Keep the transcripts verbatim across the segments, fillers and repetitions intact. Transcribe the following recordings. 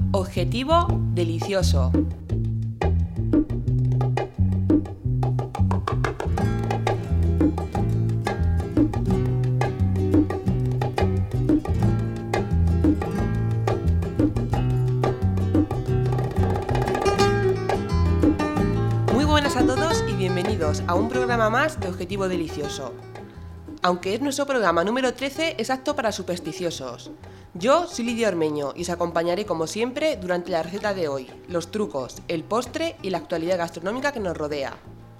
Objetivo delicioso. Muy buenas a todos y bienvenidos a un programa más de Objetivo Delicioso. Aunque es nuestro programa número trece, es apto para supersticiosos. Yo soy Lidia Ormeño y os acompañaré como siempre durante la receta de hoy, los trucos, el postre y la actualidad gastronómica que nos rodea.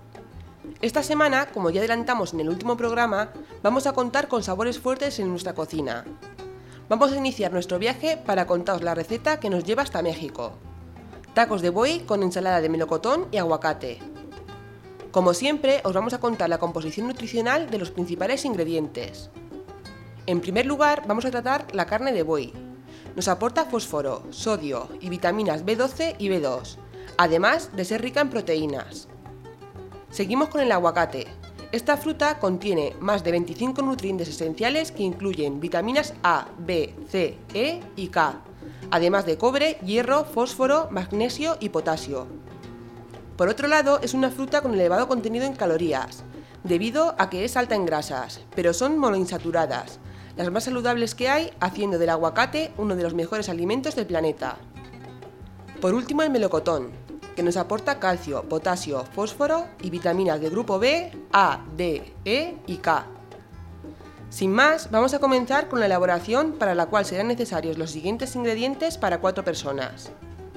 Esta semana, como ya adelantamos en el último programa, vamos a contar con sabores fuertes en nuestra cocina. Vamos a iniciar nuestro viaje para contaros la receta que nos lleva hasta México. Tacos de buey con ensalada de melocotón y aguacate. Como siempre, os vamos a contar la composición nutricional de los principales ingredientes. En primer lugar, vamos a tratar la carne de buey. Nos aporta fósforo, sodio y vitaminas B doce y B dos, además de ser rica en proteínas. Seguimos con el aguacate. Esta fruta contiene más de veinticinco nutrientes esenciales que incluyen vitaminas A, B, C, E y K, además de cobre, hierro, fósforo, magnesio y potasio. Por otro lado, es una fruta con elevado contenido en calorías, debido a que es alta en grasas, pero son monoinsaturadas, las más saludables que hay, haciendo del aguacate uno de los mejores alimentos del planeta. Por último, el melocotón, que nos aporta calcio, potasio, fósforo y vitaminas del grupo B, A, D, E y K. Sin más, vamos a comenzar con la elaboración, para la cual serán necesarios los siguientes ingredientes para cuatro personas.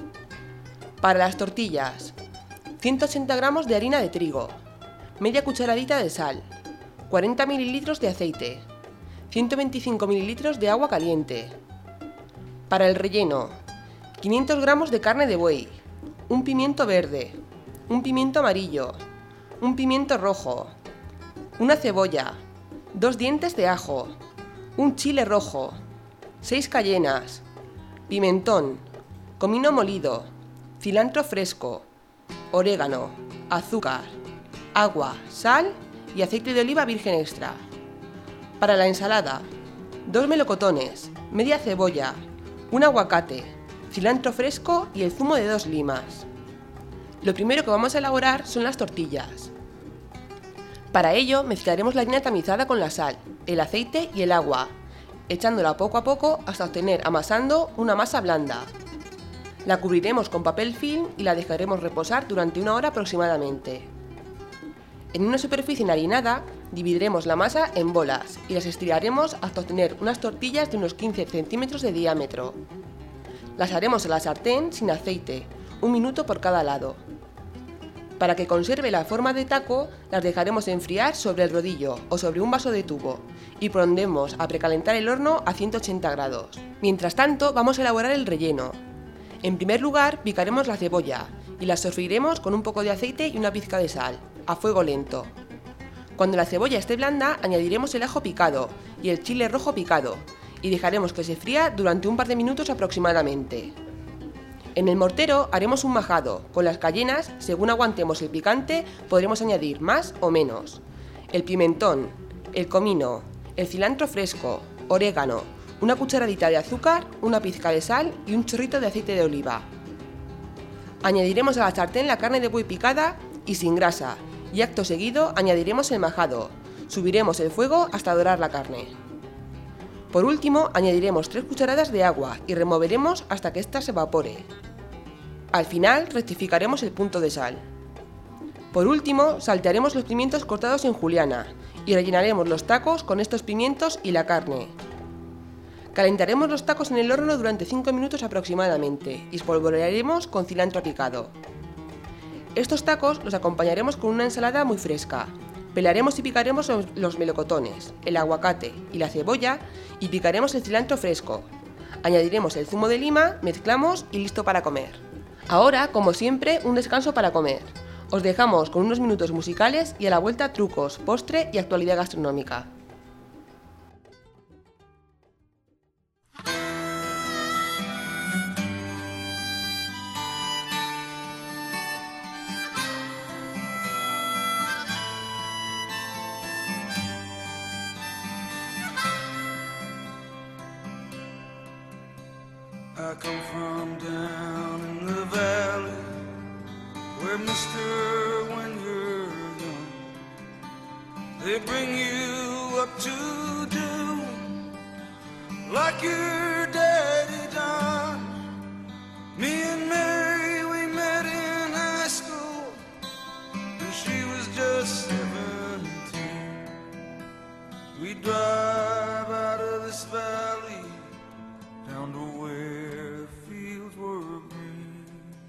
Para las tortillas: ciento ochenta gramos de harina de trigo, media cucharadita de sal, cuarenta mililitros de aceite, ciento veinticinco mililitros de agua caliente. Para el relleno: quinientos gramos de carne de buey, un pimiento verde, un pimiento amarillo, un pimiento rojo, una cebolla, dos dientes de ajo, un chile rojo, seis cayenas, pimentón, comino molido, cilantro fresco, orégano, azúcar, agua, sal y aceite de oliva virgen extra. Para la ensalada: dos melocotones, media cebolla, un aguacate, cilantro fresco y el zumo de dos limas. Lo primero que vamos a elaborar son las tortillas. Para ello mezclaremos la harina tamizada con la sal, el aceite y el agua, echándola poco a poco hasta obtener amasando una masa blanda. La cubriremos con papel film y la dejaremos reposar durante una hora aproximadamente. En una superficie enharinada dividiremos la masa en bolas y las estiraremos hasta obtener unas tortillas de unos quince centímetros de diámetro. Las haremos a la sartén sin aceite, un minuto por cada lado. Para que conserve la forma de taco, las dejaremos enfriar sobre el rodillo o sobre un vaso de tubo y pondremos a precalentar el horno a ciento ochenta grados. Mientras tanto, vamos a elaborar el relleno. En primer lugar, picaremos la cebolla y la sofreiremos con un poco de aceite y una pizca de sal, a fuego lento. Cuando la cebolla esté blanda, añadiremos el ajo picado y el chile rojo picado y dejaremos que se fría durante un par de minutos aproximadamente. En el mortero haremos un majado. Con las cayenas, según aguantemos el picante, podremos añadir más o menos. El pimentón, el comino, el cilantro fresco, orégano, una cucharadita de azúcar, una pizca de sal y un chorrito de aceite de oliva. Añadiremos a la sartén la carne de buey picada y sin grasa, y acto seguido añadiremos el majado. Subiremos el fuego hasta dorar la carne. Por último, añadiremos tres cucharadas de agua y removeremos hasta que ésta se evapore. Al final, rectificaremos el punto de sal. Por último, saltearemos los pimientos cortados en juliana y rellenaremos los tacos con estos pimientos y la carne. Calentaremos los tacos en el horno durante cinco minutos aproximadamente y espolvorearemos con cilantro picado. Estos tacos los acompañaremos con una ensalada muy fresca. Pelaremos y picaremos los melocotones, el aguacate y la cebolla y picaremos el cilantro fresco. Añadiremos el zumo de lima, mezclamos y listo para comer. Ahora, como siempre, un descanso para comer. Os dejamos con unos minutos musicales y a la vuelta trucos, postre y actualidad gastronómica. I come from down in the valley, where mister, when you're young, they bring you up to do like your daddy done. Me and Mary, we met in high school, and she was just seventeen. We drive out of this valley down to where fields were green.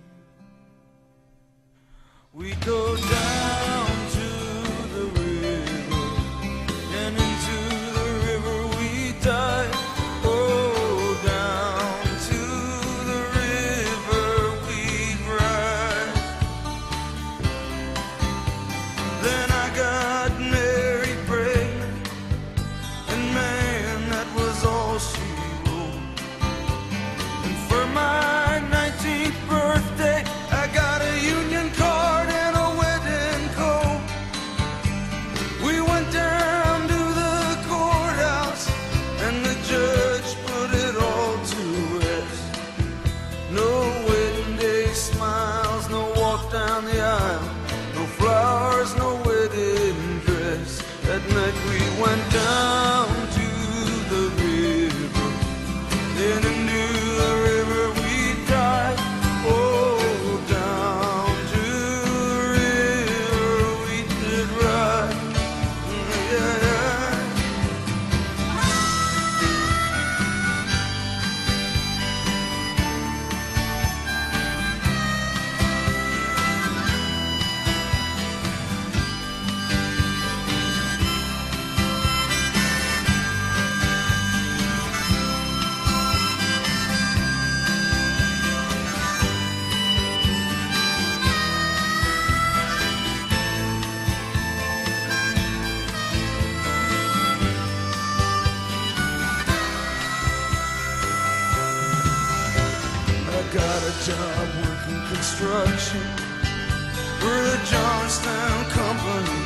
We go down to the river, and into the river we dive. Oh, down to the river we ride. Then I got Mary pregnant, and man, that was all she wrote. And for my nineteenth birthday, I got a union card and a wedding coat. We went down to the courthouse, and the judge put it all to rest. No wedding day smiles, no walk down the aisle, no flowers, no wedding dress. That night we went down to the river, then into the river we dive. Oh, down to the river we did ride. Yeah, yeah. I got a job working construction for the Johnstown Company,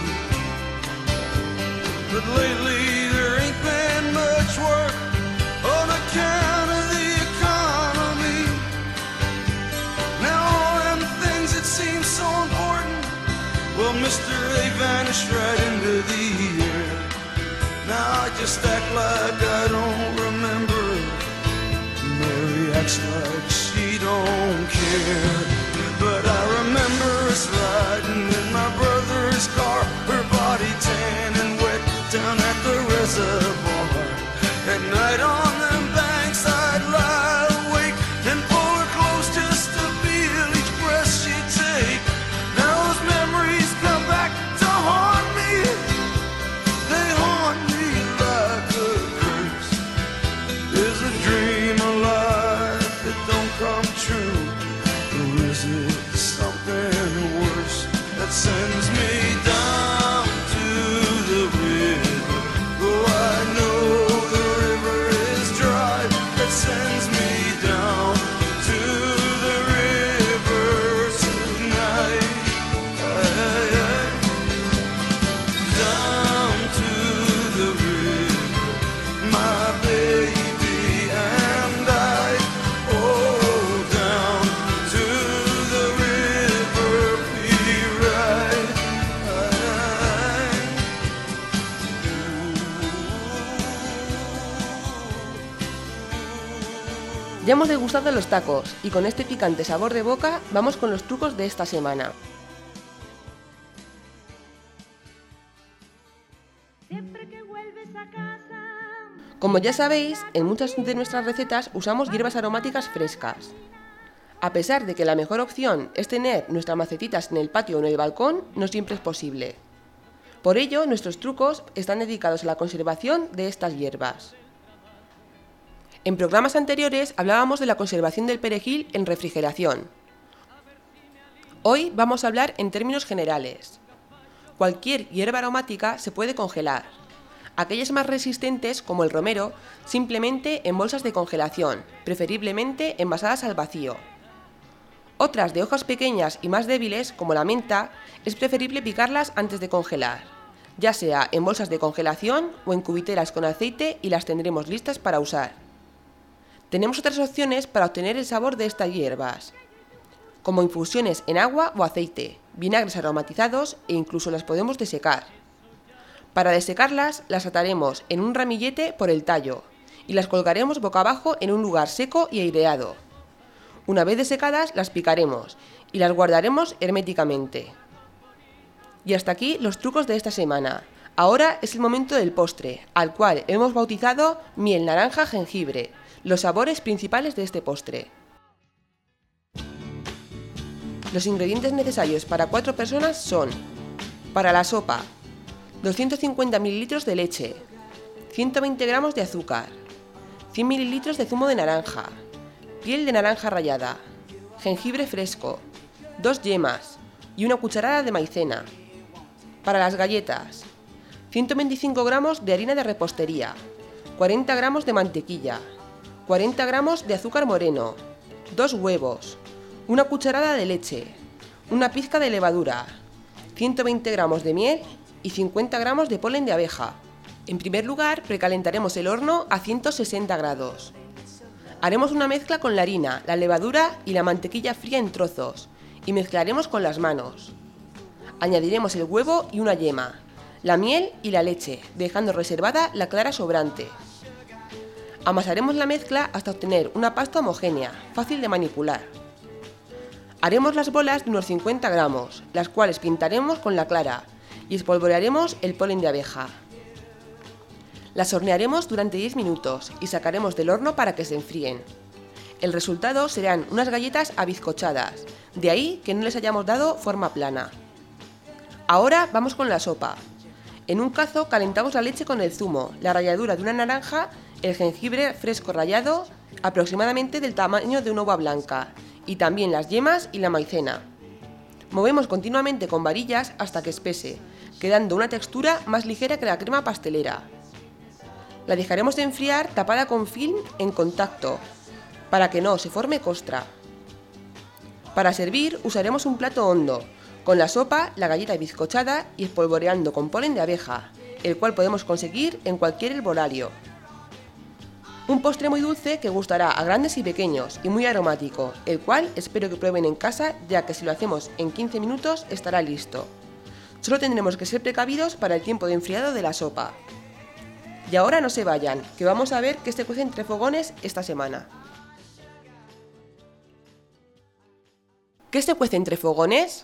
but lately there ain't been much work on account of the economy. Now all them things that seem so important, well, mister, they vanished right into the air. Now I just act like I don't remember it. Mary acts like she don't care. But I remember us riding in my brother's car, her body tan and wet down at the reservoir. At night on them banks I'd lie awake and pull her close just to feel each breath she'd take. Now those memories come back to haunt me. They haunt me like a curse. Is a dream alive that don't come true? Or is it something worse that sends me down to the river? Oh, I know the river is dry. That sends me down to the river tonight. Aye, aye. Down to the river, my baby and I. Oh, down to the river we ride. Ya hemos degustado los tacos y con este picante sabor de boca vamos con los trucos de esta semana. Siempre que vuelves a casa. Como ya sabéis, en muchas de nuestras recetas usamos hierbas aromáticas frescas. A pesar de que la mejor opción es tener nuestras macetitas en el patio o en el balcón, no siempre es posible. Por ello, nuestros trucos están dedicados a la conservación de estas hierbas. En programas anteriores hablábamos de la conservación del perejil en refrigeración. Hoy vamos a hablar en términos generales. Cualquier hierba aromática se puede congelar. Aquellas más resistentes, como el romero, simplemente en bolsas de congelación, preferiblemente envasadas al vacío. Otras de hojas pequeñas y más débiles, como la menta, es preferible picarlas antes de congelar, ya sea en bolsas de congelación o en cubiteras con aceite y las tendremos listas para usar. Tenemos otras opciones para obtener el sabor de estas hierbas, como infusiones en agua o aceite, vinagres aromatizados e incluso las podemos desecar. Para desecarlas, las ataremos en un ramillete por el tallo y las colgaremos boca abajo en un lugar seco y aireado. Una vez desecadas, las picaremos y las guardaremos herméticamente. Y hasta aquí los trucos de esta semana. Ahora es el momento del postre, al cual hemos bautizado miel naranja jengibre, los sabores principales de este postre. Los ingredientes necesarios para cuatro personas son: para la sopa, doscientos cincuenta mililitros de leche, ciento veinte gramos de azúcar, cien mililitros de zumo de naranja, piel de naranja rallada, jengibre fresco, dos yemas y una cucharada de maicena. Para las galletas, ciento veinticinco gramos de harina de repostería, cuarenta gramos de mantequilla, cuarenta gramos de azúcar moreno, dos huevos, una cucharada de leche, una pizca de levadura, ciento veinte gramos de miel y cincuenta gramos de polen de abeja. En primer lugar, precalentaremos el horno a ciento sesenta grados. Haremos una mezcla con la harina, la levadura y la mantequilla fría en trozos y mezclaremos con las manos. Añadiremos el huevo y una yema, la miel y la leche, dejando reservada la clara sobrante. Amasaremos la mezcla hasta obtener una pasta homogénea, fácil de manipular. Haremos las bolas de unos cincuenta gramos, las cuales pintaremos con la clara y espolvorearemos el polen de abeja. Las hornearemos durante diez minutos y sacaremos del horno para que se enfríen. El resultado serán unas galletas abizcochadas, de ahí que no les hayamos dado forma plana. Ahora vamos con la sopa. En un cazo calentamos la leche con el zumo, la ralladura de una naranja, el jengibre fresco rallado, aproximadamente del tamaño de una uva blanca, y también las yemas y la maicena. Movemos continuamente con varillas hasta que espese, quedando una textura más ligera que la crema pastelera. La dejaremos enfriar tapada con film en contacto, para que no se forme costra. Para servir usaremos un plato hondo, con la sopa, la galleta bizcochada y espolvoreando con polen de abeja, el cual podemos conseguir en cualquier herbolario. Un postre muy dulce que gustará a grandes y pequeños y muy aromático, el cual espero que prueben en casa, ya que si lo hacemos en quince minutos estará listo. Solo tendremos que ser precavidos para el tiempo de enfriado de la sopa. Y ahora no se vayan, que vamos a ver qué se cuece entre fogones esta semana. ¿Qué se cuece entre fogones?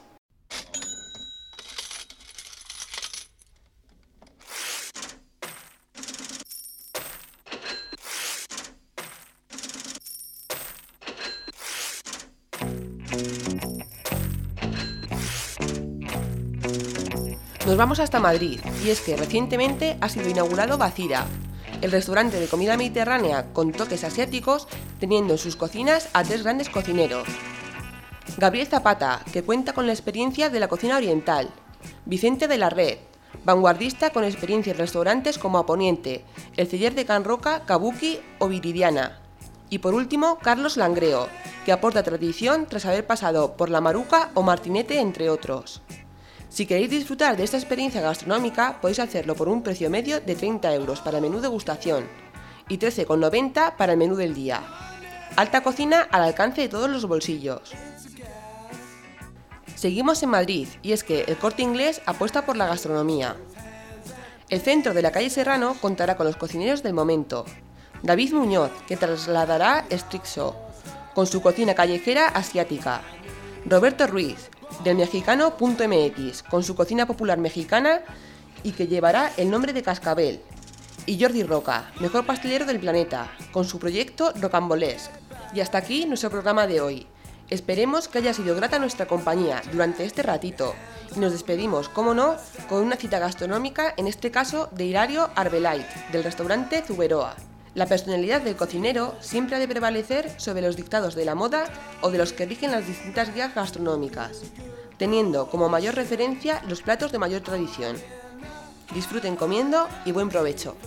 Nos vamos hasta Madrid, y es que recientemente ha sido inaugurado Bacira, el restaurante de comida mediterránea con toques asiáticos, teniendo en sus cocinas a tres grandes cocineros. Gabriel Zapata, que cuenta con la experiencia de la cocina oriental; Vicente de la Red, vanguardista con experiencia en restaurantes como A Poniente, El Celler de Can Roca, Kabuki o Viridiana; y por último, Carlos Langreo, que aporta tradición tras haber pasado por La Maruca o Martinete, entre otros. Si queréis disfrutar de esta experiencia gastronómica, podéis hacerlo por un precio medio de treinta euros para el menú degustación y trece con noventa para el menú del día. Alta cocina al alcance de todos los bolsillos. Seguimos en Madrid, y es que el Corte Inglés apuesta por la gastronomía. El centro de la calle Serrano contará con los cocineros del momento. David Muñoz, que trasladará Strixo, con su cocina callejera asiática. Roberto Ruiz, del mexicano punto eme equis, con su cocina popular mexicana y que llevará el nombre de Cascabel. Y Jordi Roca, mejor pastelero del planeta, con su proyecto Rocambolesque. Y hasta aquí nuestro programa de hoy. Esperemos que haya sido grata nuestra compañía durante este ratito y nos despedimos, como no, con una cita gastronómica, en este caso de Hilario Arbelait, del restaurante Zuberoa. La personalidad del cocinero siempre ha de prevalecer sobre los dictados de la moda o de los que rigen las distintas guías gastronómicas, teniendo como mayor referencia los platos de mayor tradición. Disfruten comiendo y buen provecho.